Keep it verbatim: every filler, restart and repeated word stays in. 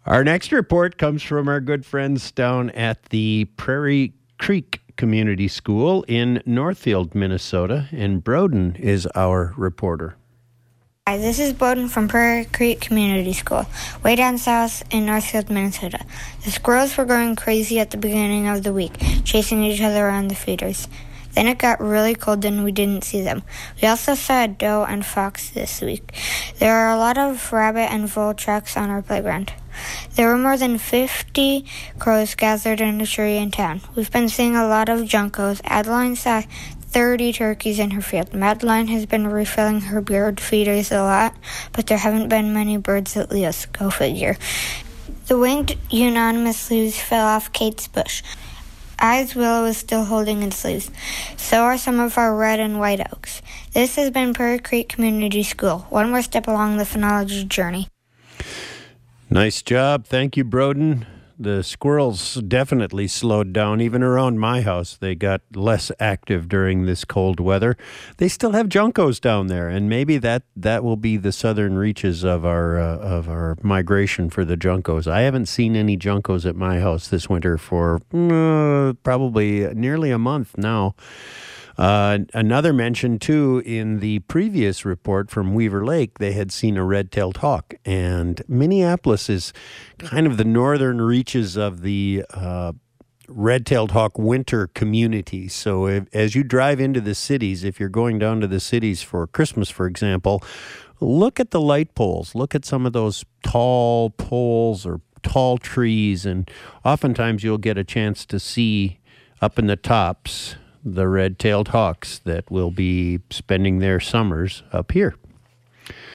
Our next report comes from our good friends down at the Prairie Creek Community School in Northfield, Minnesota, and Broden is our reporter. Hi, this is Bowden from Prairie Creek Community School, way down south in Northfield, Minnesota. The squirrels were going crazy at the beginning of the week, chasing each other around the feeders. Then it got really cold and we didn't see them. We also saw a doe and fox this week. There are a lot of rabbit and vole tracks on our playground. There were more than fifty crows gathered in a tree in town. We've been seeing a lot of juncos. Adeline saw thirty turkeys in her field. Madeline has been refilling her bird feeders a lot, but there haven't been many birds at Leo's. Go figure. The winged unanimous leaves fell off Kate's bush. I's willow is still holding its leaves. So are some of our red and white oaks. This has been Prairie Creek Community School, one more step along the phenology journey. Nice job. Thank you, Broden. The squirrels definitely slowed down. Even around my house, they got less active during this cold weather. They still have juncos down there, and maybe that, that will be the southern reaches of our uh, of our migration for the juncos. I haven't seen any juncos at my house this winter for uh, probably nearly a month now. Uh, another mention, too, in the previous report from Weaver Lake, they had seen a red-tailed hawk. And Minneapolis is kind of the northern reaches of the uh, red-tailed hawk winter community. So if, as you drive into the cities, if you're going down to the cities for Christmas, for example, look at the light poles. Look at some of those tall poles or tall trees. And oftentimes you'll get a chance to see up in the tops the red-tailed hawks that will be spending their summers up here.